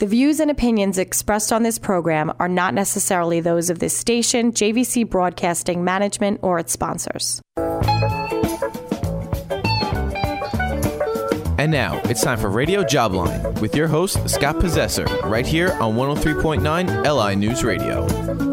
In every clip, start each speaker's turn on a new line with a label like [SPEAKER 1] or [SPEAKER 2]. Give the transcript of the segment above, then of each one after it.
[SPEAKER 1] The views and opinions expressed on this program are not necessarily those of this station, JVC Broadcasting Management, or its sponsors.
[SPEAKER 2] And now, it's time for Radio Jobline with your host, Scott Possessor, right here on 103.9 LI News Radio.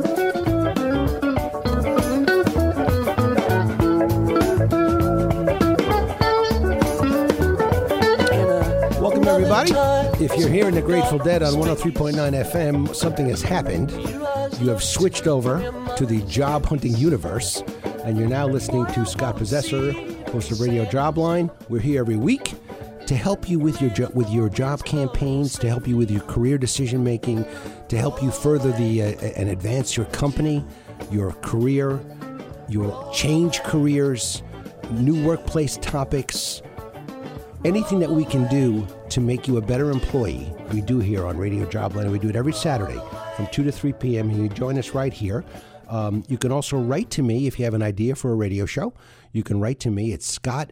[SPEAKER 3] Welcome, everybody. If you're hearing the Grateful Dead on 103.9 FM, something has happened. You have switched over to the job hunting universe, and you're now listening to Scott Possessor, host of Radio Jobline. We're here every week to help you with your job campaigns, to help you with your career decision making, to help you further and advance your company, your career, your change careers, new workplace topics, anything that we can do to make you a better employee. We do here on Radio Jobline. We do it every Saturday from 2 to 3 p.m. and you join us right here. You can also write to me if you have an idea for a radio show. You can write to me at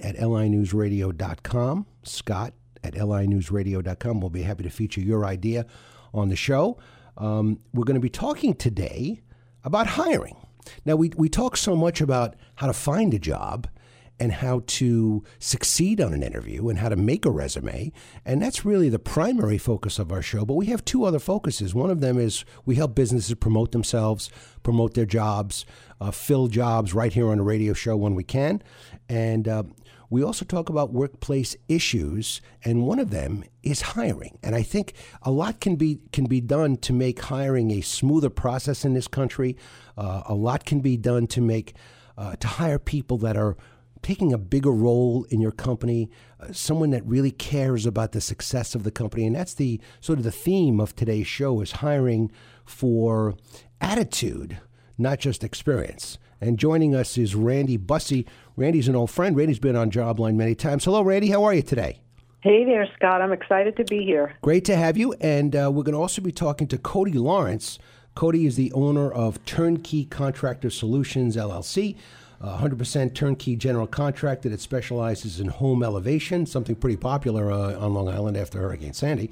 [SPEAKER 3] scott@linewsradio.com. Scott@linewsradio.com. We'll be happy to feature your idea on the show. We're going to be talking today about hiring. Now, we talk so much about how to find a job and how to succeed on an interview and how to make a resume. And that's really the primary focus of our show. But we have two other focuses. One of them is we help businesses promote themselves, promote their jobs, fill jobs right here on the radio show when we can. And we also talk about workplace issues, and one of them is hiring. And I think a lot can be done to make hiring a smoother process in this country. A lot can be done to make to hire people that are taking a bigger role in your company, someone that really cares about the success of the company. And that's the sort of the theme of today's show, is hiring for attitude, not just experience. And joining us is Randy Busse. Randy's an old friend. Randy's been on Jobline many times. Hello, Randy. How are you today?
[SPEAKER 4] Hey there, Scott. I'm excited to be here.
[SPEAKER 3] Great to have you. And we're going to also be talking to Cody Lawrence. Cody is the owner of Turnkey Contractor Solutions, LLC. 100% turnkey general contractor that specializes in home elevation, something pretty popular on Long Island after Hurricane Sandy.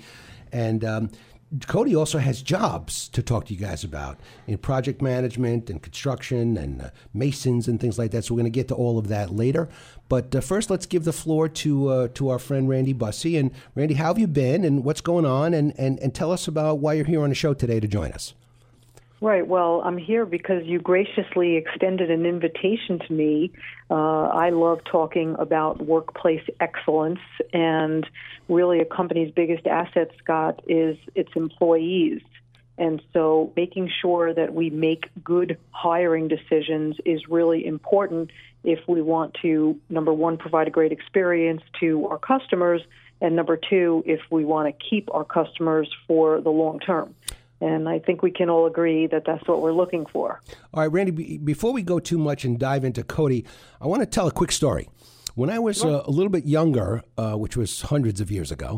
[SPEAKER 3] And Cody also has jobs to talk to you guys about in project management and construction and masons and things like that. So we're going to get to all of that later. But first, let's give the floor to our friend Randy Busse. And Randy, how have you been and what's going on? And tell us about why you're here on the show today to join us.
[SPEAKER 4] Right. Well, I'm here because you graciously extended an invitation to me. I love talking about workplace excellence, and really a company's biggest asset, Scott, is its employees. And so making sure that we make good hiring decisions is really important if we want to, number one, provide a great experience to our customers, and number two, if we want to keep our customers for the long term. And I think we can all agree that that's what we're looking for.
[SPEAKER 3] All right, Randy, before we go too much and dive into Cody, I want to tell a quick story. When I was a little bit younger, which was hundreds of years ago,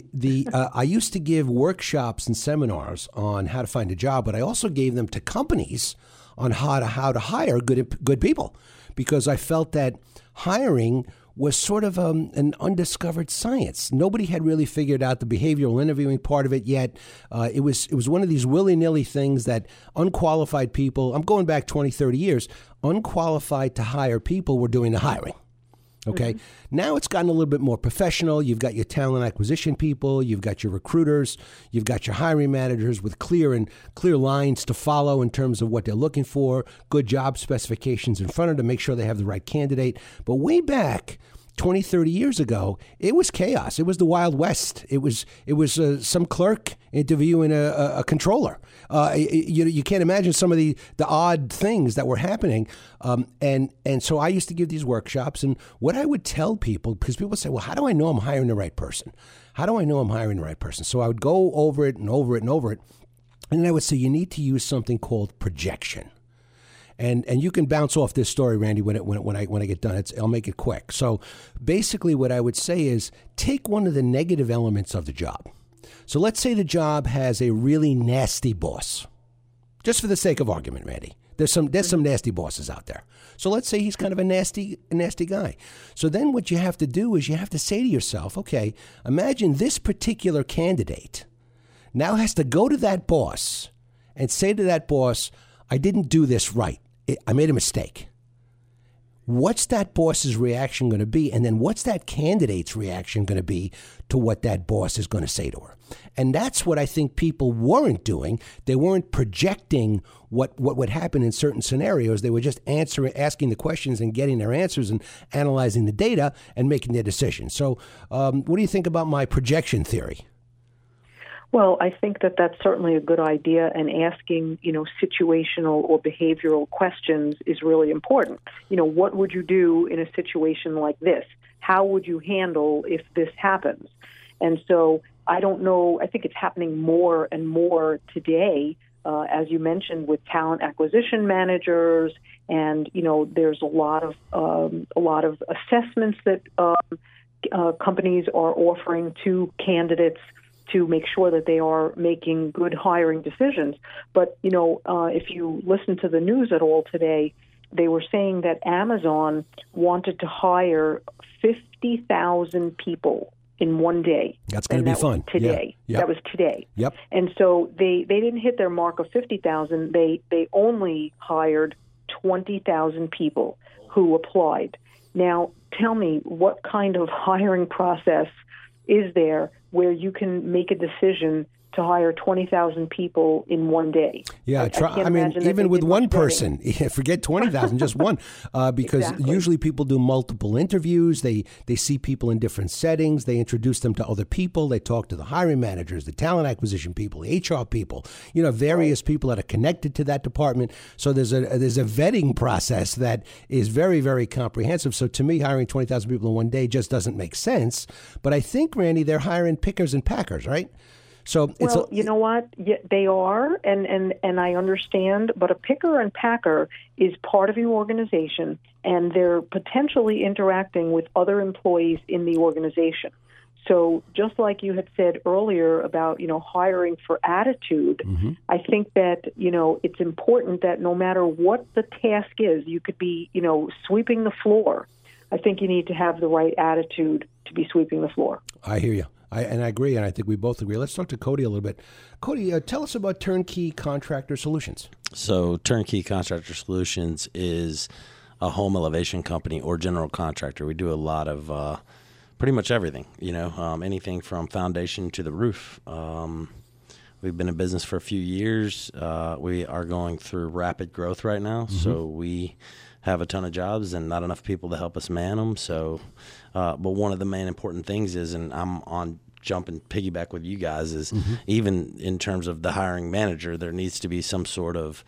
[SPEAKER 3] I used to give workshops and seminars on how to find a job, but I also gave them to companies on how to hire good people, because I felt that hiring was sort of an undiscovered science. Nobody had really figured out the behavioral interviewing part of it yet. It was one of these willy-nilly things that unqualified people, I'm going back 20, 30 years, unqualified to hire people were doing the hiring. Okay. Mm-hmm. Now it's gotten a little bit more professional. You've got your talent acquisition people. You've got your recruiters. You've got your hiring managers with clear lines to follow in terms of what they're looking for, good job specifications in front of them to make sure they have the right candidate. But way back 20, 30 years ago, it was chaos. It was the Wild West. It was some clerk interviewing a controller. You can't imagine some of the odd things that were happening. And so I used to give these workshops, and what I would tell people, because people say, well, how do I know I'm hiring the right person? How do I know I'm hiring the right person? So I would go over it and over it and over it. And then I would say, you need to use something called projection. And you can bounce off this story, Randy, when I get done. I'll make it quick. So basically what I would say is take one of the negative elements of the job. So let's say the job has a really nasty boss. Just for the sake of argument, Randy. There's some nasty bosses out there. So let's say he's kind of a nasty guy. So then what you have to do is you have to say to yourself, okay, imagine this particular candidate now has to go to that boss and say to that boss, I didn't do this right. I made a mistake. What's that boss's reaction going to be? And then what's that candidate's reaction going to be to what that boss is going to say to her? And that's what I think people weren't doing. They weren't projecting what would happen in certain scenarios. They were just asking the questions and getting their answers and analyzing the data and making their decisions. So what do you think about my projection theory?
[SPEAKER 4] Well, I think that that's certainly a good idea, and asking, situational or behavioral questions is really important. What would you do in a situation like this? How would you handle if this happens? And so I don't know, I think it's happening more and more today, as you mentioned, with talent acquisition managers, and, there's a lot of assessments that companies are offering to candidates to make sure that they are making good hiring decisions. But, if you listen to the news at all today, they were saying that Amazon wanted to hire 50,000 people in one day.
[SPEAKER 3] That's going to be fun.
[SPEAKER 4] Today.
[SPEAKER 3] Yeah. Yep.
[SPEAKER 4] That was today.
[SPEAKER 3] Yep.
[SPEAKER 4] And so they didn't hit their mark of 50,000. They only hired 20,000 people who applied. Now, tell me, what kind of hiring process is there where you can make a decision to hire 20,000 people in one day?
[SPEAKER 3] Yeah, even with one person, forget 20,000, just one, because usually people do multiple interviews. They see people in different settings. They introduce them to other people. They talk to the hiring managers, the talent acquisition people, the HR people, various people that are connected to that department. So there's a vetting process that is very, very comprehensive. So to me, hiring 20,000 people in one day just doesn't make sense. But I think, Randy, they're hiring pickers and packers, right? So
[SPEAKER 4] you know what? Yeah, they are, and I understand, but a picker and packer is part of your organization, and they're potentially interacting with other employees in the organization. So just like you had said earlier about, hiring for attitude, I think that, it's important that no matter what the task is, you could be, sweeping the floor. I think you need to have the right attitude to be sweeping the floor.
[SPEAKER 3] I hear you. I agree, and I think we both agree. Let's talk to Cody a little bit. Cody, tell us about Turnkey Contractor Solutions.
[SPEAKER 5] So Turnkey Contractor Solutions is a home elevation company or general contractor. We do a lot of pretty much everything, anything from foundation to the roof. We've been in business for a few years. We are going through rapid growth right now, so we have a ton of jobs and not enough people to help us man them. So, but one of the main important things is, and I'm on jump and piggyback with you guys, is even in terms of the hiring manager, there needs to be some sort of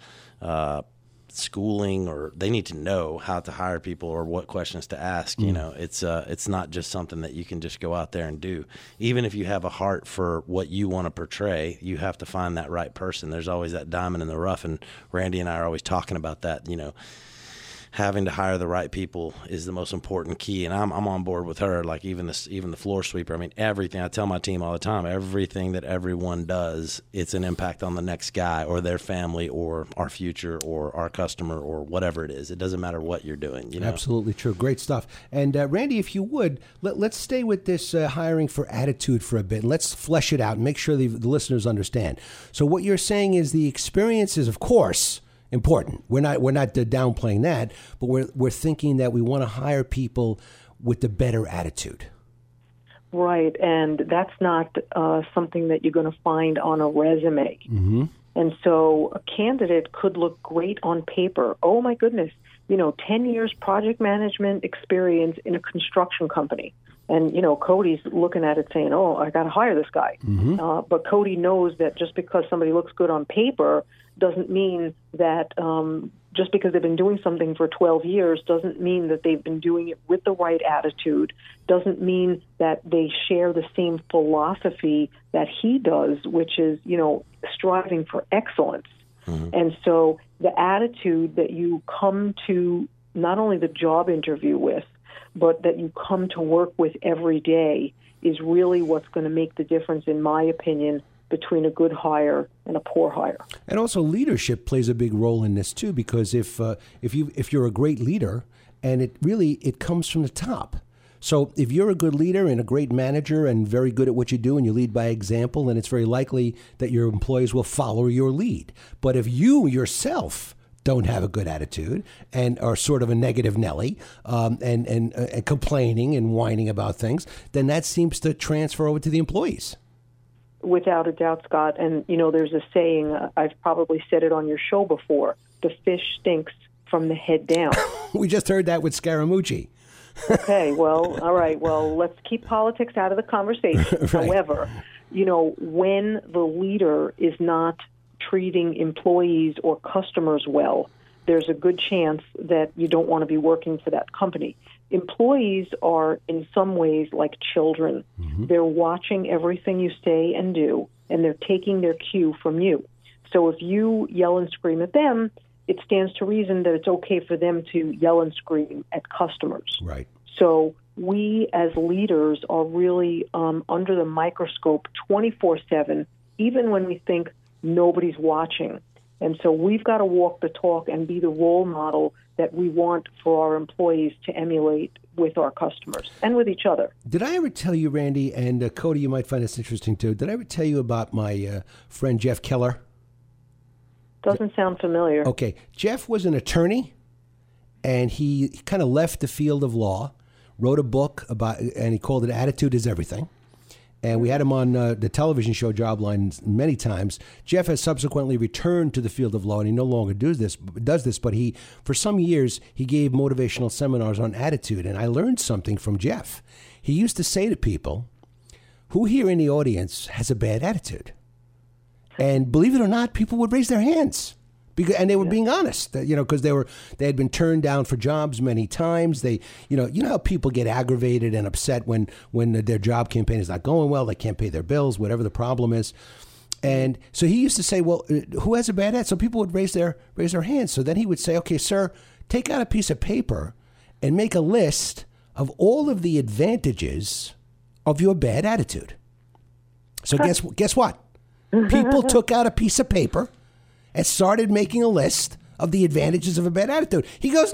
[SPEAKER 5] schooling, or they need to know how to hire people or what questions to ask. It's not just something that you can just go out there and do. Even if you have a heart for what you want to portray, you have to find that right person. There's always that diamond in the rough, and Randy and I are always talking about that. Having to hire the right people is the most important key, and I'm on board with her. Like even the floor sweeper. I mean, everything. I tell my team all the time, everything that everyone does, it's an impact on the next guy or their family or our future or our customer or whatever it is. It doesn't matter what you're doing.
[SPEAKER 3] Absolutely true. Great stuff. And Randy, if you would, let's stay with this hiring for attitude for a bit. And let's flesh it out and make sure the listeners understand. So what you're saying is the experience is, of course, important. We're not downplaying that, but we're thinking that we want to hire people with the better attitude.
[SPEAKER 4] Right, and that's not something that you're going to find on a resume. And so a candidate could look great on paper. Oh my goodness, 10 years project management experience in a construction company. And, Cody's looking at it saying, oh, I got to hire this guy. But Cody knows that just because somebody looks good on paper doesn't mean that just because they've been doing something for 12 years doesn't mean that they've been doing it with the right attitude, doesn't mean that they share the same philosophy that he does, which is, striving for excellence. And so the attitude that you come to not only the job interview with, but that you come to work with every day is really what's going to make the difference, in my opinion, between a good hire and a poor hire.
[SPEAKER 3] And also leadership plays a big role in this too, because if you're a great leader, and it comes from the top. So if you're a good leader and a great manager and very good at what you do and you lead by example, then it's very likely that your employees will follow your lead. But if you yourself don't have a good attitude and are sort of a negative Nelly and complaining and whining about things, then that seems to transfer over to the employees.
[SPEAKER 4] Without a doubt, Scott. And, there's a saying, I've probably said it on your show before, the fish stinks from the head down.
[SPEAKER 3] We just heard that with Scaramucci.
[SPEAKER 4] Okay, well, all right. Well, let's keep politics out of the conversation. Right. However, when the leader is not treating employees or customers well, there's a good chance that you don't want to be working for that company. Employees are, in some ways, like children. Mm-hmm. They're watching everything you say and do, and they're taking their cue from you. So if you yell and scream at them, it stands to reason that it's okay for them to yell and scream at customers.
[SPEAKER 3] Right.
[SPEAKER 4] So we as leaders are really under the microscope 24/7, even when we think nobody's watching. And so we've got to walk the talk and be the role model that we want for our employees to emulate with our customers and with each other.
[SPEAKER 3] Did I ever tell you, Randy, and Cody, you might find this interesting too, did I ever tell you about my friend Jeff Keller?
[SPEAKER 4] Doesn't sound familiar.
[SPEAKER 3] Okay. Jeff was an attorney, and he kind of left the field of law, wrote a book about, and he called it Attitude is Everything. And we had him on the television show Jobline many times. Jeff has subsequently returned to the field of law, and he no longer does this. But he, for some years, he gave motivational seminars on attitude. And I learned something from Jeff. He used to say to people, who here in the audience has a bad attitude? And believe it or not, people would raise their hands. And they were being honest, because they had been turned down for jobs many times. They, you know how people get aggravated and upset when their job campaign is not going well. They can't pay their bills, whatever the problem is. And so he used to say, well, who has a bad attitude? So people would raise their hands. So then he would say, okay, sir, take out a piece of paper and make a list of all of the advantages of your bad attitude. So guess what? People took out a piece of paper and started making a list of the advantages of a bad attitude. He goes,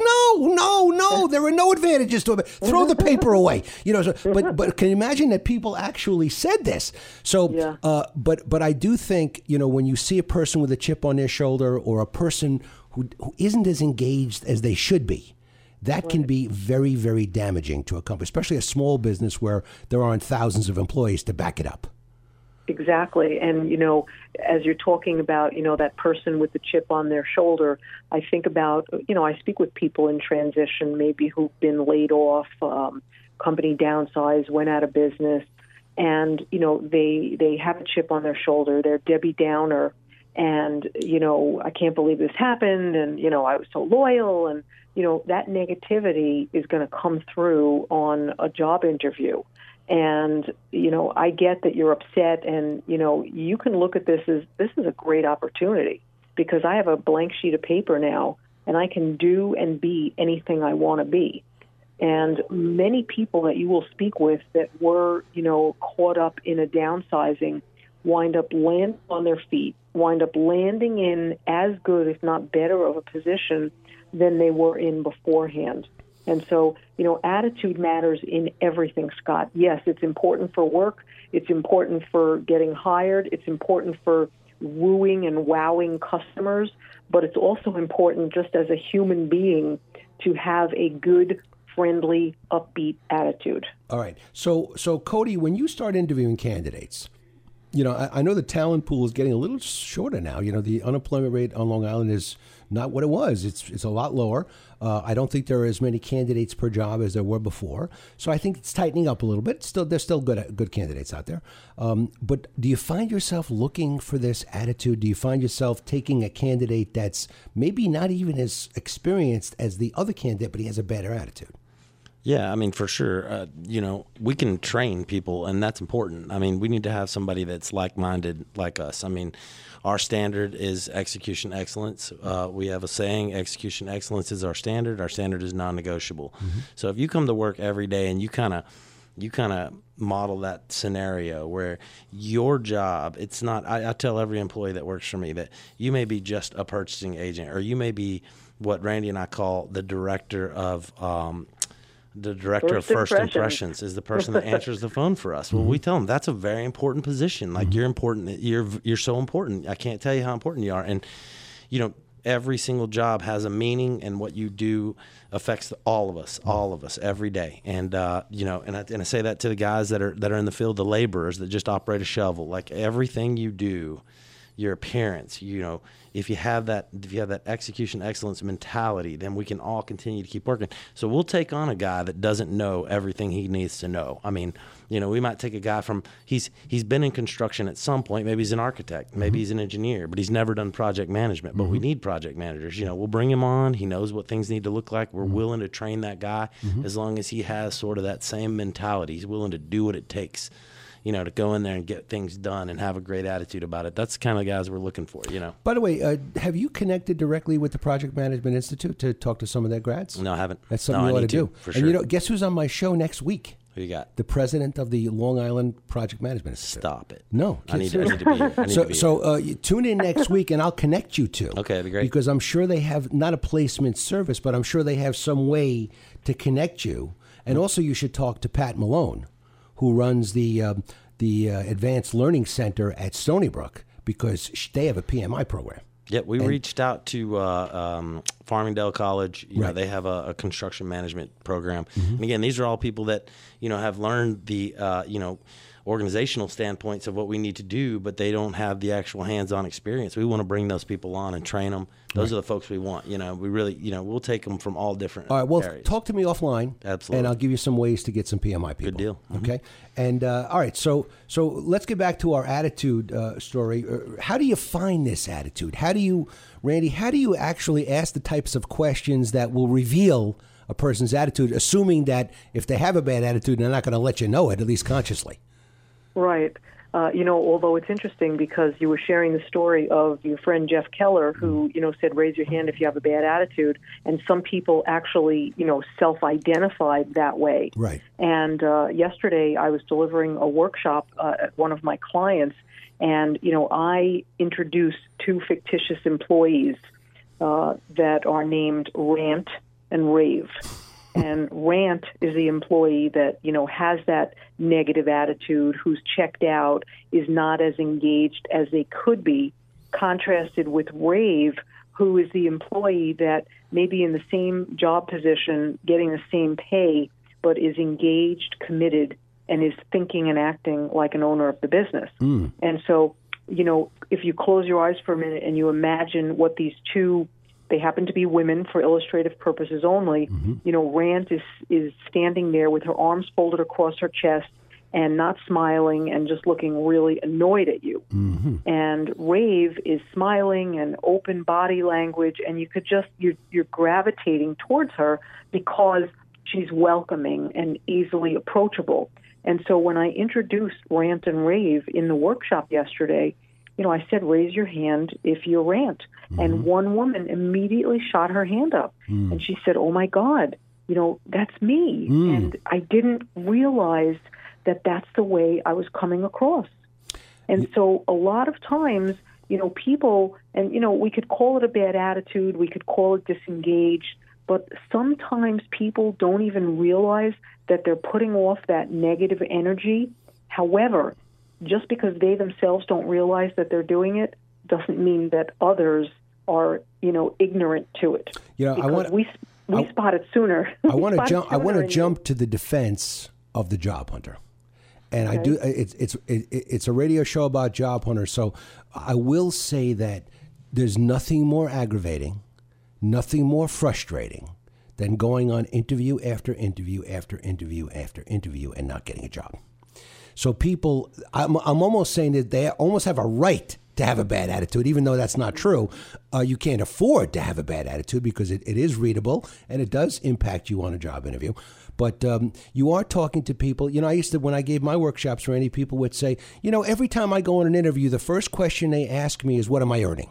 [SPEAKER 3] no, there are no advantages to it. Throw the paper away. But can you imagine that people actually said this? So, yeah. But I do think, when you see a person with a chip on their shoulder or a person who isn't as engaged as they should be, that can be very, very damaging to a company, especially a small business where there aren't thousands of employees to back it up.
[SPEAKER 4] Exactly. And, as you're talking about, that person with the chip on their shoulder, I think about, I speak with people in transition, maybe who've been laid off, company downsized, went out of business, and, they have a chip on their shoulder. They're Debbie Downer, and, I can't believe this happened, and, I was so loyal, and, that negativity is going to come through on a job interview. And, I get that you're upset, and, you can look at this as this is a great opportunity because I have a blank sheet of paper now, and I can do and be anything I want to be. And many people that you will speak with that were, caught up in a downsizing wind up landing on their feet, wind up landing in as good, if not better, of a position than they were in beforehand. And so, attitude matters in everything, Scott. Yes, it's important for work. It's important for getting hired. It's important for wooing and wowing customers. But it's also important just as a human being to have a good, friendly, upbeat attitude.
[SPEAKER 3] All right. So Cody, when you start interviewing candidates, I know the talent pool is getting a little shorter now. The unemployment rate on Long Island is not what it was. It's a lot lower. I don't think there are as many candidates per job as there were before. So I think it's tightening up a little bit. There's still good candidates out there. But do you find yourself looking for this attitude? Do you find yourself taking a candidate that's maybe not even as experienced as the other candidate, but he has a better attitude?
[SPEAKER 5] Yeah, for sure. We can train people, and that's important. We need to have somebody that's like-minded like us. Our standard is execution excellence. We have a saying, execution excellence is our standard. Our standard is non-negotiable. Mm-hmm. So if you come to work every day and you kind of model that scenario where your job, it's not, I tell every employee that works for me that you may be just a purchasing agent, or you may be what Randy and I call the director of The director of first impressions is the person that answers the phone for us. Well, we tell them that's a very important position. Like you're important. You're so important. I can't tell you how important you are. And, every single job has a meaning, and what you do affects all of us every day. And, and I say that to the guys that are in the field, the laborers that just operate a shovel. Like everything you do, your appearance, if you have that execution excellence mentality, then we can all continue to keep working. So we'll take on a guy that doesn't know everything he needs to know. I mean, we might take a guy from, he's been in construction at some point. Maybe he's an architect, maybe he's an engineer, but he's never done project management. But we need project managers. We'll bring him on. He knows what things need to look like. We're willing to train that guy as long as he has sort of that same mentality. He's willing to do what it takes, to go in there and get things done and have a great attitude about it. That's the kind of guys we're looking for,
[SPEAKER 3] By the way, have you connected directly with the Project Management Institute to talk to some of their grads?
[SPEAKER 5] No, I haven't.
[SPEAKER 3] That's something you ought to do.
[SPEAKER 5] For sure.
[SPEAKER 3] And guess who's on my show next week?
[SPEAKER 5] Who you got?
[SPEAKER 3] The president of the Long Island Project Management Institute.
[SPEAKER 5] Stop it.
[SPEAKER 3] No.
[SPEAKER 5] I need to be here.
[SPEAKER 3] So you tune in next week and I'll connect you to.
[SPEAKER 5] Okay, that'd be great.
[SPEAKER 3] Because I'm sure they have not a placement service, but I'm sure they have some way to connect you. And also you should talk to Pat Malone, who runs the Advanced Learning Center at Stony Brook, because they have a PMI program.
[SPEAKER 5] Yeah, we reached out to Farmingdale College.
[SPEAKER 3] Right.
[SPEAKER 5] They have a construction management program. And again, these are all people that, have learned the, organizational standpoints of what we need to do, but they don't have the actual hands-on experience. We want to bring those people on and train them. Those are the folks we want. We really, we'll take them from all different areas.
[SPEAKER 3] Talk to me offline.
[SPEAKER 5] Absolutely.
[SPEAKER 3] And I'll give you some ways to get some PMI people.
[SPEAKER 5] Good deal.
[SPEAKER 3] Okay. And all right, so let's get back to our attitude story. How do you find this attitude? Randy, how do you actually ask the types of questions that will reveal a person's attitude, assuming that if they have a bad attitude, they're not going to let you know it, at least consciously?
[SPEAKER 4] Right. Although it's interesting because you were sharing the story of your friend Jeff Keller, who, said, raise your hand if you have a bad attitude. And some people actually, self-identified that way.
[SPEAKER 3] Right.
[SPEAKER 4] And yesterday I was delivering a workshop at one of my clients, and, I introduced two fictitious employees that are named Rant and Rave. And Rant is the employee that, has that negative attitude, who's checked out, is not as engaged as they could be, contrasted with Rave, who is the employee that may be in the same job position, getting the same pay, but is engaged, committed, and is thinking and acting like an owner of the business. And so, if you close your eyes for a minute and you imagine what these two, they happen to be women for illustrative purposes only. Rant is standing there with her arms folded across her chest and not smiling and just looking really annoyed at you. And Rave is smiling and open body language, and you could just, you're gravitating towards her because she's welcoming and easily approachable. And so when I introduced Rant and Rave in the workshop yesterday, I said, raise your hand if you rant. And one woman immediately shot her hand up. And she said, oh, my God, that's me. And I didn't realize that that's the way I was coming across. And so a lot of times, people, and, we could call it a bad attitude, we could call it disengaged, but sometimes people don't even realize that they're putting off that negative energy. However, just because they themselves don't realize that they're doing it doesn't mean that others are, ignorant to it. We spot it sooner.
[SPEAKER 3] I want to jump to the defense of the job hunter. And okay. I do. It's a radio show about job hunters, so I will say that there's nothing more aggravating, nothing more frustrating than going on interview after interview after interview after interview and not getting a job. So people, I'm almost saying that they almost have a right to have a bad attitude, even though that's not true. You can't afford to have a bad attitude because it is readable and it does impact you on a job interview. But you are talking to people. I used to, when I gave my workshops, Randy, people would say, every time I go on an interview, the first question they ask me is, what am I earning?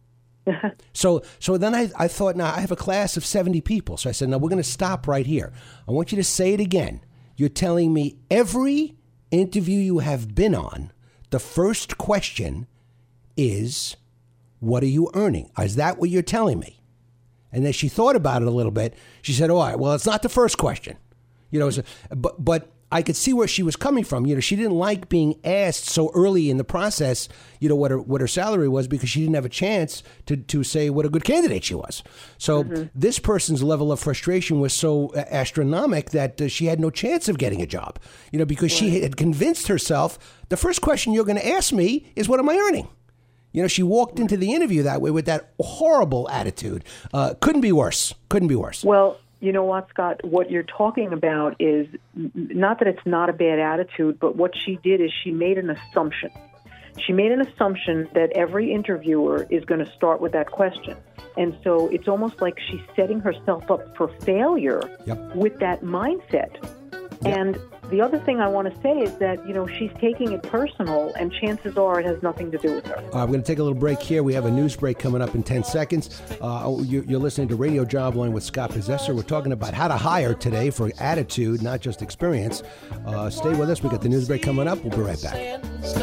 [SPEAKER 3] So then I thought, now I have a class of 70 people. So I said, no, we're going to stop right here. I want you to say it again. You're telling me every interview you have been on, the first question is, what are you earning? Is that what you're telling me? And then she thought about it a little bit. She said, all right, well, it's not the first question. You know, but I could see where she was coming from. You know, she didn't like being asked so early in the process, you know, what her salary was, because she didn't have a chance to say what a good candidate she was. So this person's level of frustration was so astronomical that she had no chance of getting a job, you know, because she had convinced herself, the first question you're going to ask me is, what am I earning? You know, she walked into the interview that way with that horrible attitude. Couldn't be worse. Couldn't be worse.
[SPEAKER 4] Well, you know what, Scott? What you're talking about is not that it's not a bad attitude, but what she did is she made an assumption. She made an assumption that every interviewer is going to start with that question. And so it's almost like she's setting herself up for failure with that mindset. And the other thing I want to say is that, you know, she's taking it personal, and chances are it has nothing to do with her.
[SPEAKER 3] We're going to take a little break here. We have a news break coming up in 10 seconds. You're listening to Radio Jobline with Scott Possessor. We're talking about how to hire today for attitude, not just experience. Stay with us. We got the news break coming up. We'll be right back.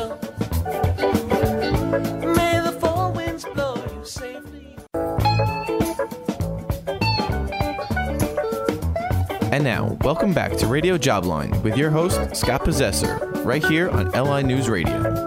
[SPEAKER 2] And now, welcome back to Radio Jobline with your host, Scott Possessor, right here on LI News Radio.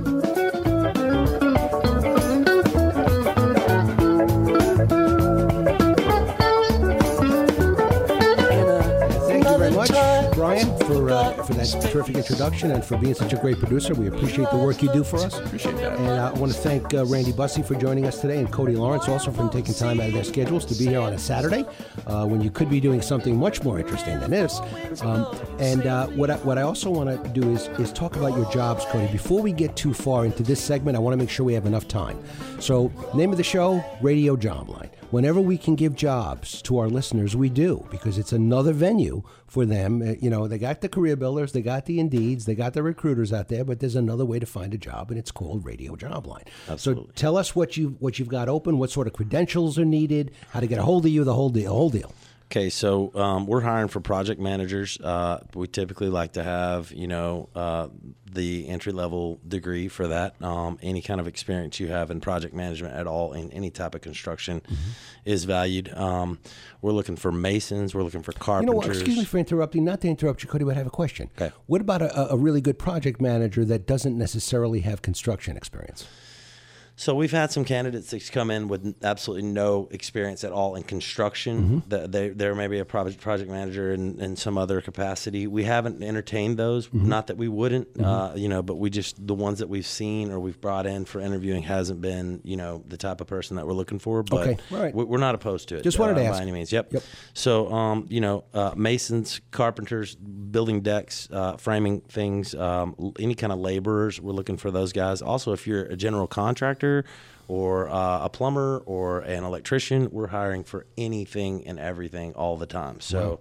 [SPEAKER 3] Brian, for that terrific introduction and for being such a great producer. We appreciate the work you do for us.
[SPEAKER 2] Appreciate that.
[SPEAKER 3] And I want to thank Randy Bussey for joining us today, and Cody Lawrence also for taking time out of their schedules to be here on a Saturday when you could be doing something much more interesting than this. What I also want to do is talk about your jobs, Cody. Before we get too far into this segment, I want to make sure we have enough time. So, name of the show, Radio Jobline. Whenever we can give jobs to our listeners, we do, because it's another venue for them. You know, they got the career builders, they got the Indeeds, they got the recruiters out there, but there's another way to find a job, and it's called Radio Jobline.
[SPEAKER 5] Absolutely.
[SPEAKER 3] So tell us what you've got open, what sort of credentials are needed, how to get a hold of you, the whole deal.
[SPEAKER 5] Okay, so we're hiring for project managers. We typically like to have, the entry-level degree for that. Any kind of experience you have in project management at all in any type of construction is valued. We're looking for masons. We're looking for carpenters.
[SPEAKER 3] You know what? Excuse me for interrupting. Not to interrupt you, Cody, but I have a question.
[SPEAKER 5] Okay.
[SPEAKER 3] What about a really good project manager that doesn't necessarily have construction experience?
[SPEAKER 5] So we've had some candidates that come in with absolutely no experience at all in construction. There may be a project manager in some other capacity. We haven't entertained those. Not that we wouldn't, but we just, the ones that we've seen or we've brought in for interviewing hasn't been, the type of person that we're looking for. But
[SPEAKER 3] okay. All right.
[SPEAKER 5] We're not opposed to it.
[SPEAKER 3] Just wanted to ask.
[SPEAKER 5] By any means. Yep. So, masons, carpenters, building decks, framing things, any kind of laborers, we're looking for those guys. Also, if you're a general contractor, or a plumber or an electrician, we're hiring for anything and everything all the time. So,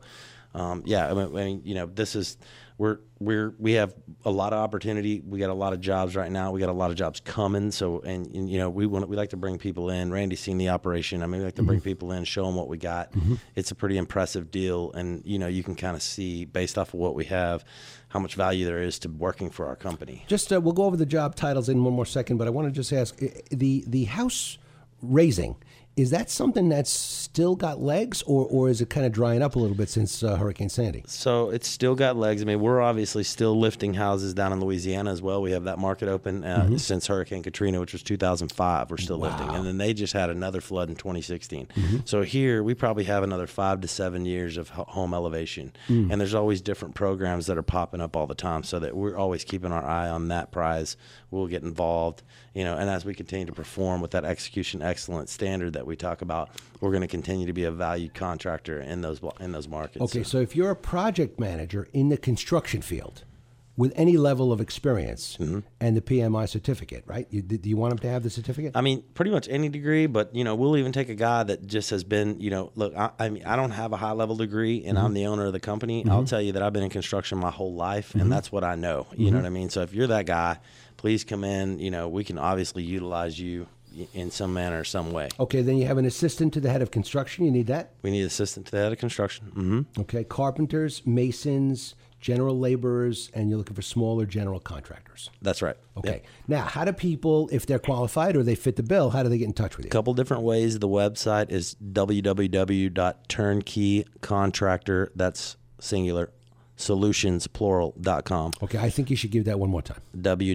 [SPEAKER 5] this is we have a lot of opportunity. We got a lot of jobs right now. We got a lot of jobs coming. So, we like to bring people in. Randy's seen the operation. I mean, we like to bring people in, show them what we got. It's a pretty impressive deal, and you can kind of see based off of what we have how much value there is to working for our company.
[SPEAKER 3] Just we'll go over the job titles in one more second, but I want to just ask, the house raising, is that something that's still got legs, or is it kind of drying up a little bit since Hurricane Sandy?
[SPEAKER 5] So it's still got legs. I mean, we're obviously still lifting houses down in Louisiana as well. We have that market open since Hurricane Katrina, which was 2005. We're still lifting. And then they just had another flood in 2016. So here we probably have another 5 to 7 years of home elevation. And there's always different programs that are popping up all the time, so that we're always keeping our eye on that prize. We'll get involved, and as we continue to perform with that execution excellence standard that we talk about, we're going to continue to be a valued contractor in those markets.
[SPEAKER 3] Okay, so if you're a project manager in the construction field with any level of experience and the PMI certificate, right? Do you want them to have the certificate?
[SPEAKER 5] I mean, pretty much any degree, but, we'll even take a guy that just has been, look, I don't have a high-level degree, and I'm the owner of the company. I'll tell you that I've been in construction my whole life, and that's what I know. You know what I mean? So if you're that guy, please come in. We can obviously utilize you in some manner or some way.
[SPEAKER 3] Okay, then you have an assistant to the head of construction. You need that?
[SPEAKER 5] We need an assistant to the head of construction.
[SPEAKER 3] Okay, carpenters, masons, general laborers, and you're looking for smaller general contractors.
[SPEAKER 5] That's right.
[SPEAKER 3] Okay.
[SPEAKER 5] Yep.
[SPEAKER 3] Now, how do people, if they're qualified or they fit the bill, how do they get in touch with you?
[SPEAKER 5] A couple different ways. The website is www.turnkeycontractor. That's singular, solutionsplural.com.
[SPEAKER 3] Okay, I think you should give that one more time.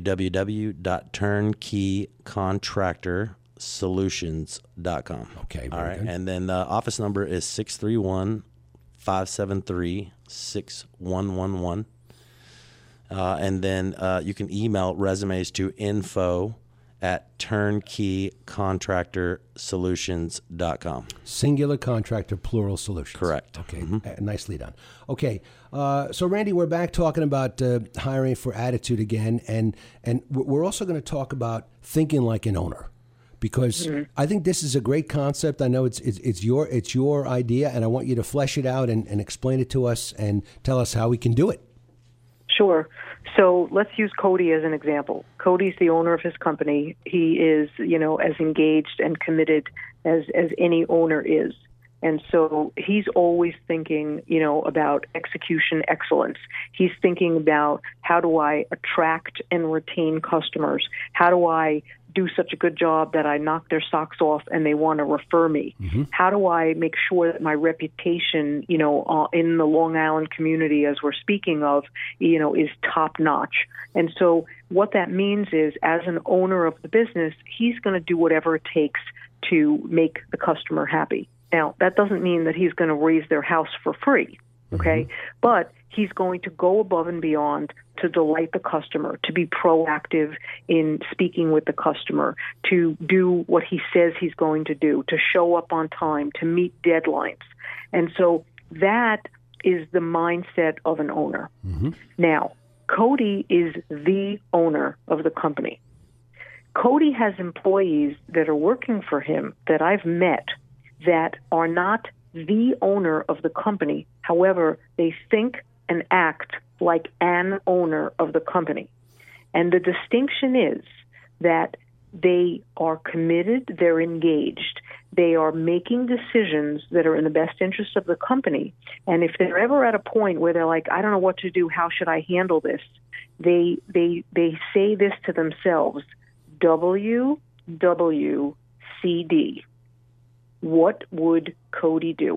[SPEAKER 5] www.turnkeycontractorsolutions.com.
[SPEAKER 3] Okay,
[SPEAKER 5] all right.
[SPEAKER 3] good.
[SPEAKER 5] And then the office number is 631-573-6111. And then you can email resumes to info@turnkeycontractorsolutions.com.
[SPEAKER 3] Singular contractor, plural solutions.
[SPEAKER 5] Correct.
[SPEAKER 3] Okay, nicely done. Okay, so Randy, we're back talking about hiring for attitude again, and we're also going to talk about thinking like an owner, because I think this is a great concept. I know it's your idea, and I want you to flesh it out and explain it to us and tell us how we can do it.
[SPEAKER 4] Sure. So let's use Cody as an example. Cody's the owner of his company. He is, as engaged and committed as any owner is. And so he's always thinking, about execution excellence. He's thinking about, how do I attract and retain customers? How do I do such a good job that I knock their socks off and they want to refer me? How do I make sure that my reputation, in the Long Island community, as we're speaking of, is top notch? And so what that means is, as an owner of the business, he's going to do whatever it takes to make the customer happy. Now, that doesn't mean that he's going to raise their house for free, okay? But he's going to go above and beyond to delight the customer, to be proactive in speaking with the customer, to do what he says he's going to do, to show up on time, to meet deadlines. And so that is the mindset of an owner. Now, Cody is the owner of the company. Cody has employees that are working for him that I've met that are not the owner of the company. However, they think and act like an owner of the company. And the distinction is that they are committed, they're engaged, they are making decisions that are in the best interest of the company. And if they're ever at a point where they're like, I don't know what to do, how should I handle this? They say this to themselves, WWCD. What would Cody do?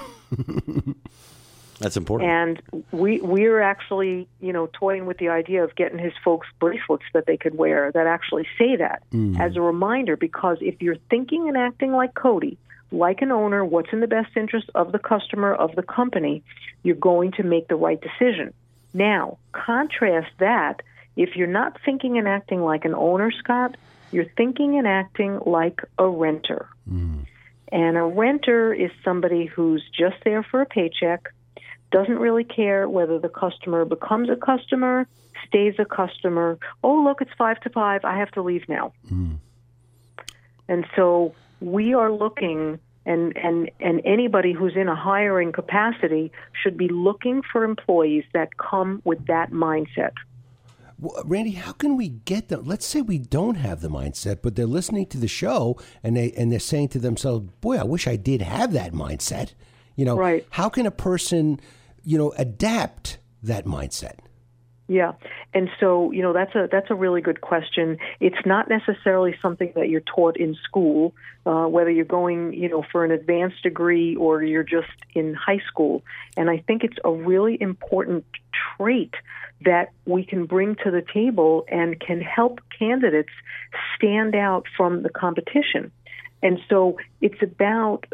[SPEAKER 5] That's important.
[SPEAKER 4] And we're actually, toying with the idea of getting his folks bracelets that they could wear that actually say that as a reminder, because if you're thinking and acting like Cody, like an owner, what's in the best interest of the customer, of the company, you're going to make the right decision. Now, contrast that, if you're not thinking and acting like an owner, Scott, you're thinking and acting like a renter. And a renter is somebody who's just there for a paycheck, doesn't really care whether the customer becomes a customer, stays a customer. Oh, look, it's 5 to 5. I have to leave now. And so we are looking, and anybody who's in a hiring capacity should be looking for employees that come with that mindset.
[SPEAKER 3] Well, Randy, how can we get them? Let's say we don't have the mindset, but they're listening to the show and they're saying to themselves, boy, I wish I did have that mindset.
[SPEAKER 4] Right.
[SPEAKER 3] How can a person, adapt that mindset?
[SPEAKER 4] Yeah. And so, that's a really good question. It's not necessarily something that you're taught in school, whether you're going, for an advanced degree or you're just in high school. And I think it's a really important trait that we can bring to the table and can help candidates stand out from the competition. And so it's about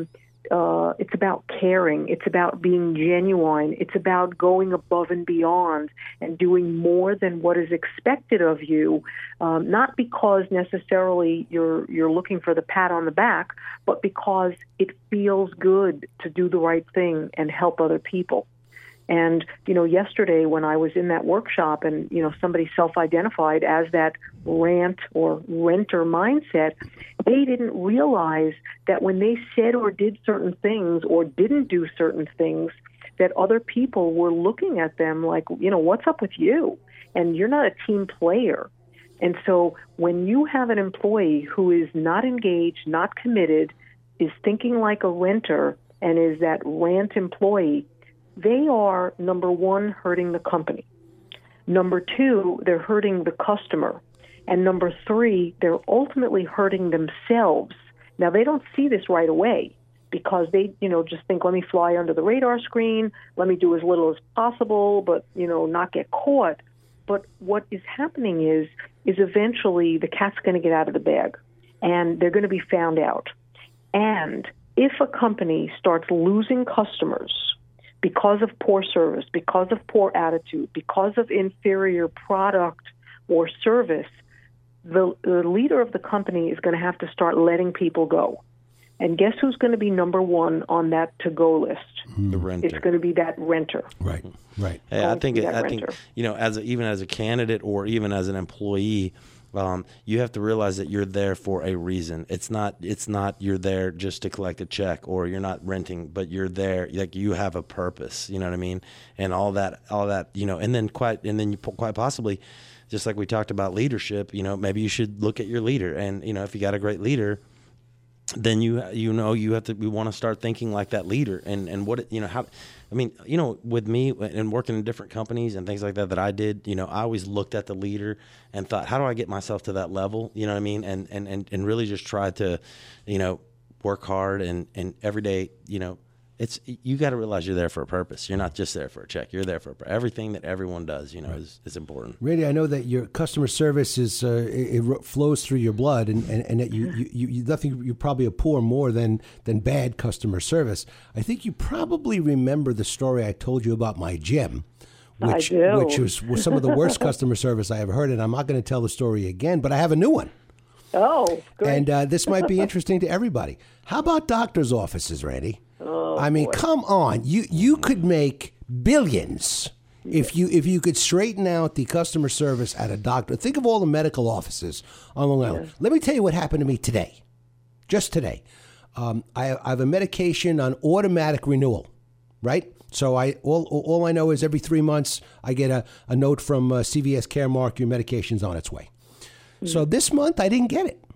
[SPEAKER 4] caring. It's about being genuine. It's about going above and beyond and doing more than what is expected of you, not because necessarily you're looking for the pat on the back, but because it feels good to do the right thing and help other people. And, yesterday when I was in that workshop and, somebody self-identified as that rant or renter mindset, they didn't realize that when they said or did certain things or didn't do certain things, that other people were looking at them like, what's up with you? And you're not a team player. And so when you have an employee who is not engaged, not committed, is thinking like a renter, and is that rant employee, they are, number one, hurting the company. Number two, they're hurting the customer. And number three, they're ultimately hurting themselves. Now, they don't see this right away, because they, just think, let me fly under the radar screen, let me do as little as possible, but, not get caught. But what is happening is eventually the cat's going to get out of the bag, and they're going to be found out. And if a company starts losing customers because of poor service, because of poor attitude, because of inferior product or service, the leader of the company is going to have to start letting people go. And guess who's going to be number one on that to-go list?
[SPEAKER 5] The renter.
[SPEAKER 4] It's going to be that renter.
[SPEAKER 3] Right.
[SPEAKER 5] Hey, I think even as a candidate or even as an employee, you have to realize that you're there for a reason. It's not you're there just to collect a check, or you're not renting, but you're there like you have a purpose. You know what I mean? And all that, and then you quite possibly, just like we talked about leadership, maybe you should look at your leader, and if you got a great leader, then we want to start thinking like that leader, and what with me and working in different companies and things like that I did, I always looked at the leader and thought, how do I get myself to that level? You know what I mean? And really just try to, work hard and every day, you got to realize you're there for a purpose. You're not just there for a check. You're there for everything that everyone does, is important.
[SPEAKER 3] Randy, I know that your customer service is it flows through your blood, and that you probably abhor more than bad customer service. I think you probably remember the story I told you about my gym, which was some of the worst customer service I ever heard, and I'm not going to tell the story again, but I have a new one.
[SPEAKER 4] Oh, great.
[SPEAKER 3] And this might be interesting to everybody. How about doctors' offices, Randy?
[SPEAKER 4] Oh,
[SPEAKER 3] I mean, come on. You could make billions if you could straighten out the customer service at a doctor. Think of all the medical offices on Long Island. Yeah. Let me tell you what happened to me today. Just today. I have a medication on automatic renewal, right? So all I know is every 3 months I get a note from CVS Caremark, your medication's on its way. So this month I didn't get it.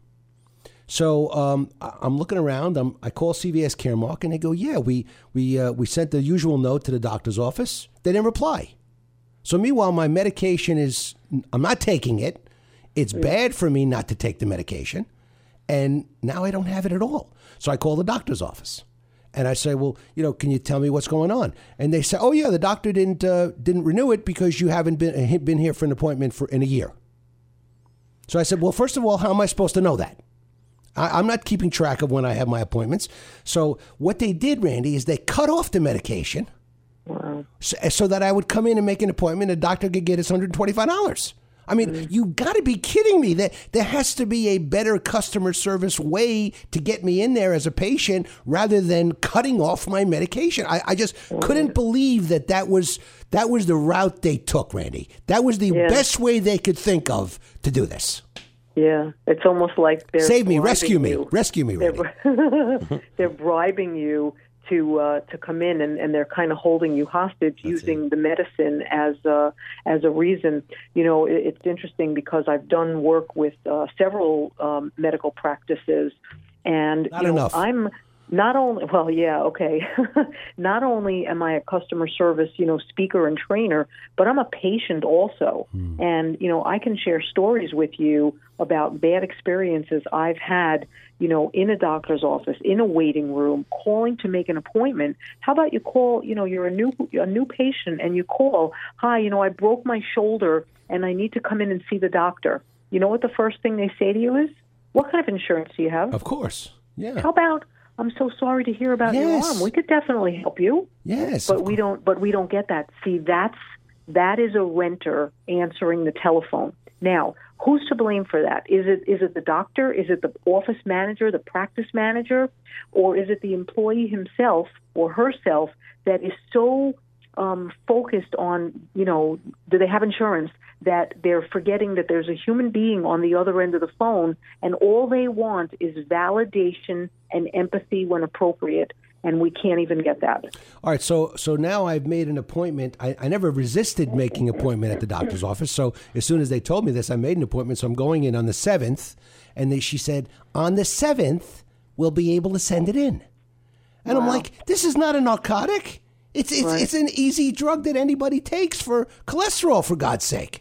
[SPEAKER 3] So I'm looking around. I call CVS Caremark, and they go, "Yeah, we sent the usual note to the doctor's office." They didn't reply. So meanwhile, my medication I'm not taking it. It's bad for me not to take the medication, and now I don't have it at all. So I call the doctor's office, and I say, "Well, can you tell me what's going on?" And they say, "Oh yeah, the doctor didn't renew it because you haven't been here for an appointment in a year." So I said, "Well, first of all, how am I supposed to know that? I'm not keeping track of when I have my appointments." So what they did, Randy, is they cut off the medication.
[SPEAKER 4] Wow.
[SPEAKER 3] So that I would come in and make an appointment. A doctor could get us $125. I mean, you got to be kidding me. That there has to be a better customer service way to get me in there as a patient rather than cutting off my medication. I just couldn't believe that was the route they took, Randy. That was the best way they could think of to do this.
[SPEAKER 4] Yeah, it's almost like they're
[SPEAKER 3] save me, rescue me, Randy.
[SPEAKER 4] They're bribing you to come in, and they're kind of holding you hostage using the medicine as a reason. It's interesting because I've done work with several medical practices, and I'm not only not only am I a customer service speaker and trainer, but I'm a patient also, and I can share stories with you about bad experiences I've had, in a doctor's office, in a waiting room, calling to make an appointment. How about you call, you're a new patient, and you call, "Hi, I broke my shoulder and I need to come in and see the doctor." You know what the first thing they say to you is? "What kind of insurance do you have?"
[SPEAKER 3] Of course, yeah.
[SPEAKER 4] How about, "I'm so sorry to hear about your arm. We could definitely help you."
[SPEAKER 3] Yes,
[SPEAKER 4] but we don't get that. See, that is a renter answering the telephone. Now, who's to blame for that? Is it the doctor? Is it the office manager, the practice manager, or is it the employee himself or herself that is so focused on, do they have insurance, that they're forgetting that there's a human being on the other end of the phone, and all they want is validation and empathy when appropriate, and we can't even get that.
[SPEAKER 3] All right, so now I've made an appointment. I never resisted making an appointment at the doctor's office, so as soon as they told me this, I made an appointment, so I'm going in on the 7th, and she said, "On the 7th, we'll be able to send it in." And I'm like, this is not a narcotic. It's an easy drug that anybody takes for cholesterol, for God's sake.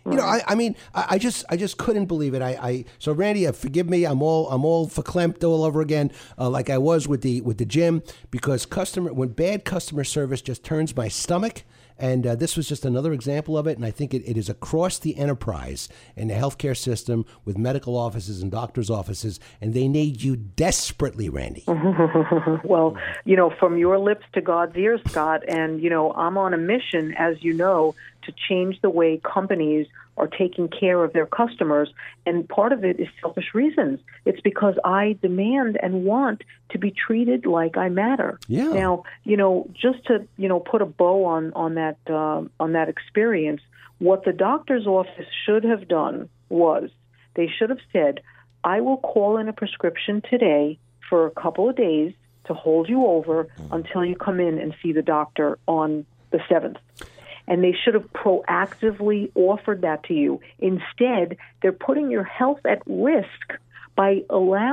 [SPEAKER 3] You know, I mean, I just couldn't believe it. So Randy, forgive me. I'm all verklempt all over again, like I was with the gym, because when bad customer service just turns my stomach. And this was just another example of it. And I think it is across the enterprise in the healthcare system with medical offices and doctors' offices. And they need you desperately, Randy.
[SPEAKER 4] Well, you know, from your lips to God's ears, Scott. And, you know, I'm on a mission, as you know, to change the way companies are taking care of their customers. And part of it is selfish reasons. It's because I demand and want to be treated like I matter.
[SPEAKER 3] Yeah.
[SPEAKER 4] Now, you know, just to, you know, put a bow on that experience, what the doctor's office should have done was they should have said, I will call in a prescription today for a couple of days to hold you over until you come in and see the doctor on the 7th. And they should have proactively offered that to you. Instead, they're putting your health at risk by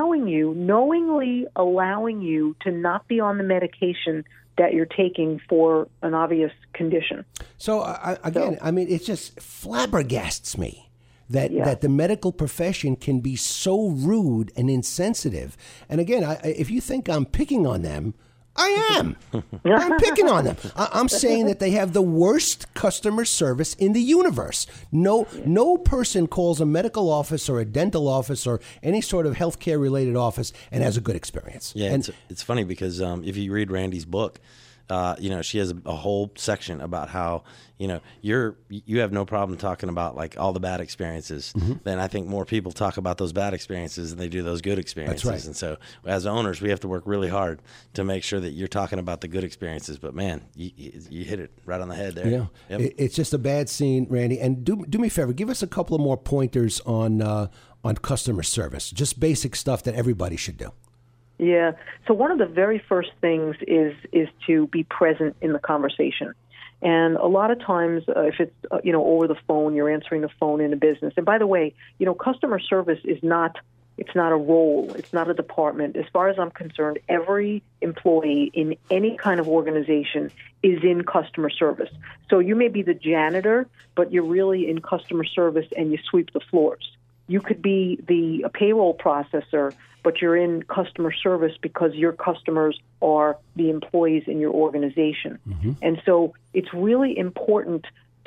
[SPEAKER 4] knowingly allowing you to not be on the medication that you're taking for an obvious condition.
[SPEAKER 3] So, I mean, it just flabbergasts me that the medical profession can be so rude and insensitive. And again, if you think I'm picking on them, I am. I'm picking on them. I'm saying that they have the worst customer service in the universe. No person calls a medical office or a dental office or any sort of healthcare related office and has a good experience.
[SPEAKER 5] Yeah, and it's funny because if you read Randy's book, you know, she has a whole section about how, you know, you have no problem talking about like all the bad experiences. Then I think more people talk about those bad experiences than they do those good experiences.
[SPEAKER 3] That's right.
[SPEAKER 5] And so as owners, we have to work really hard to make sure that you're talking about the good experiences. But man, you hit it right on the head there.
[SPEAKER 3] Yeah,
[SPEAKER 5] yep.
[SPEAKER 3] It's just a bad scene, Randy. And do me a favor, give us a couple of more pointers on customer service, just basic stuff that everybody should do.
[SPEAKER 4] Yeah. So one of the very first things is to be present in the conversation. And a lot of times, if it's, you know, over the phone, you're answering the phone in a business. And by the way, you know, customer service it's not a role. It's not a department. As far as I'm concerned, every employee in any kind of organization is in customer service. So you may be the janitor, but you're really in customer service and you sweep the floors. You could be a payroll processor, but you're in customer service because your customers are the employees in your organization. And so it's really important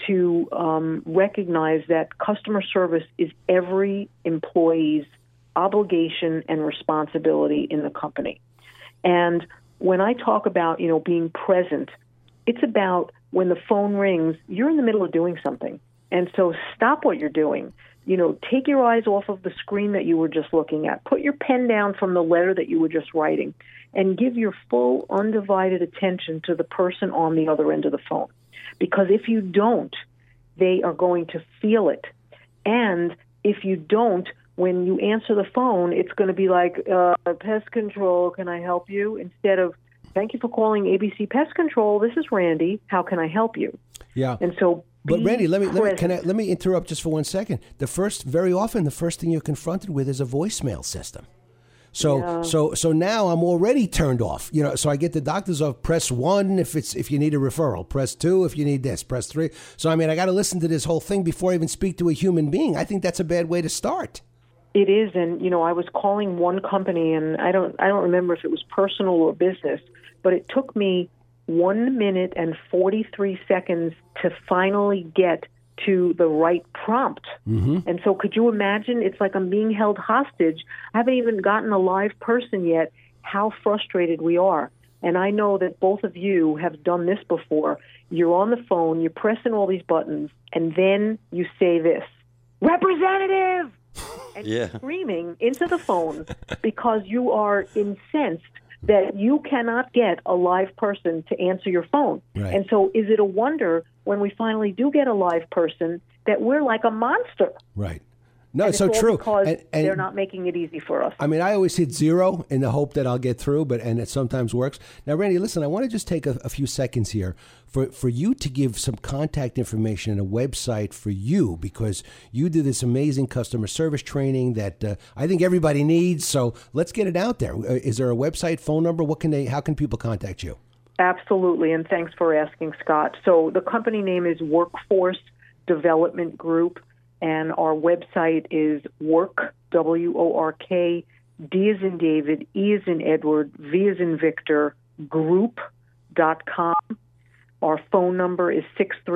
[SPEAKER 4] to recognize that customer service is every employee's obligation and responsibility in the company. And when I talk about, you know, being present, it's about when the phone rings, you're in the middle of doing something. And so stop what you're doing. You know, take your eyes off of the screen that you were just looking at. Put your pen down from the letter that you were just writing and give your full, undivided attention to the person on the other end of the phone. Because if you don't, they are going to feel it. And if you don't, when you answer the phone, it's going to be like, pest control, can I help you? Instead of, thank you for calling ABC Pest Control. This is Randy. How can I help you?
[SPEAKER 3] Yeah.
[SPEAKER 4] And so,
[SPEAKER 3] but Randy, let me interrupt just for 1 second. Very often the first thing you're confronted with is a voicemail system. So now I'm already turned off. You know, so I get the doctor's off. Press 1 if you need a referral. Press 2 if you need this. Press 3. So I mean, I got to listen to this whole thing before I even speak to a human being. I think that's a bad way to start.
[SPEAKER 4] It is, and you know, I was calling one company, and I don't remember if it was personal or business, but it took me 1 minute and 43 seconds to finally get to the right prompt. And so could you imagine? It's like I'm being held hostage. I haven't even gotten a live person yet, how frustrated we are. And I know that both of you have done this before. You're on the phone, you're pressing all these buttons, and then you say this, representative! And you're screaming into the phone because you are incensed that you cannot get a live person to answer your phone.
[SPEAKER 3] Right.
[SPEAKER 4] And so is it a wonder when we finally do get a live person that we're like a monster?
[SPEAKER 3] Right. No,
[SPEAKER 4] and
[SPEAKER 3] it's so true.
[SPEAKER 4] Because
[SPEAKER 3] and
[SPEAKER 4] they're not making it easy for us.
[SPEAKER 3] I mean, I always hit 0 in the hope that I'll get through, and it sometimes works. Now, Randy, listen, I want to just take a few seconds here for you to give some contact information and a website for you, because you do this amazing customer service training that I think everybody needs. So let's get it out there. Is there a website, phone number? How can people contact you?
[SPEAKER 4] Absolutely, and thanks for asking, Scott. So the company name is Workforce Development Group. and our website is work, WORK, D as in David, E as in Edward, V as in Victor, group.com. Our phone number is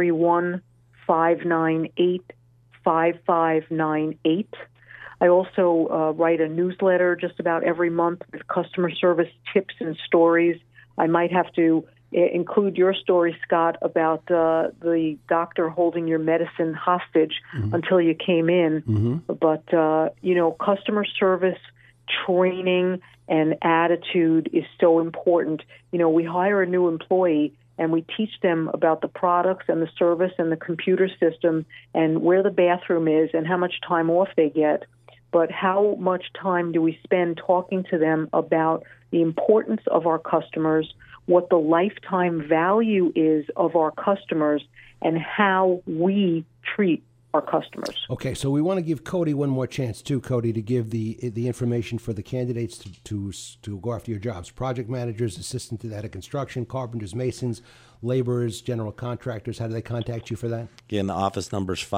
[SPEAKER 4] 631-598-5598. I also write a newsletter just about every month with customer service tips and stories. I might have to include your story, Scott, about the doctor holding your medicine hostage until you came in. But, customer service, training, and attitude is so important. We hire a new employee and we teach them about the products and the service and the computer system and where the bathroom is and how much time off they get. But how much time do we spend talking to them about the importance of our customers, what the lifetime value is of our customers, and how we treat our customers?
[SPEAKER 3] Okay, so we want to give Cody one more chance, too, Cody, to give the information for the candidates to go after your jobs. Project managers, assistant to the head of construction, carpenters, masons, laborers, general contractors. How do they contact you for that?
[SPEAKER 5] Again, the office number is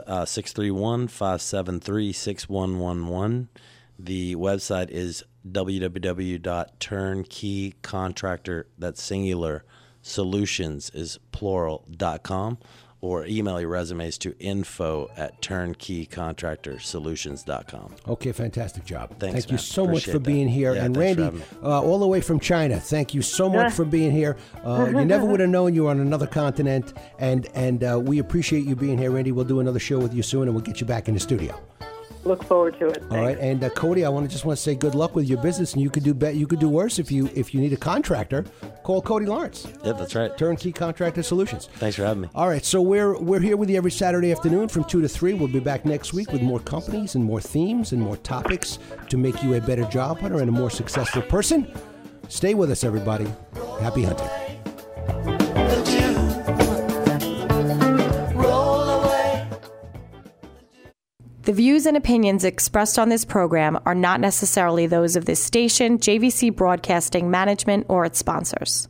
[SPEAKER 5] 631-573-6111. The website is www.turnkeycontractor, that's singular, solutions is plural.com, or email your resumes to info@turnkeycontractorsolutions.com.
[SPEAKER 3] Okay, fantastic job.
[SPEAKER 5] Thanks,
[SPEAKER 3] thank you
[SPEAKER 5] man.
[SPEAKER 3] so much
[SPEAKER 5] Appreciate
[SPEAKER 3] for being here.
[SPEAKER 5] Yeah,
[SPEAKER 3] and
[SPEAKER 5] thanks for
[SPEAKER 3] Randy,
[SPEAKER 5] having me.
[SPEAKER 3] all the way from China, thank you so much for being here. You never would have known you were on another continent, and we appreciate you being here, Randy. We'll do another show with you soon, and we'll get you back in the studio.
[SPEAKER 4] Look forward to it. Thanks.
[SPEAKER 3] All right, and Cody, I want to say good luck with your business, and you could do worse if you need a contractor. Call Cody Lawrence.
[SPEAKER 5] Yeah, that's right.
[SPEAKER 3] Turnkey Contractor Solutions.
[SPEAKER 5] Thanks for having me.
[SPEAKER 3] All right, so we're here with you every Saturday afternoon from 2 to 3. We'll be back next week with more companies and more themes and more topics to make you a better job hunter and a more successful person. Stay with us, everybody. Happy hunting.
[SPEAKER 1] The views and opinions expressed on this program are not necessarily those of this station, JVC Broadcasting Management, or its sponsors.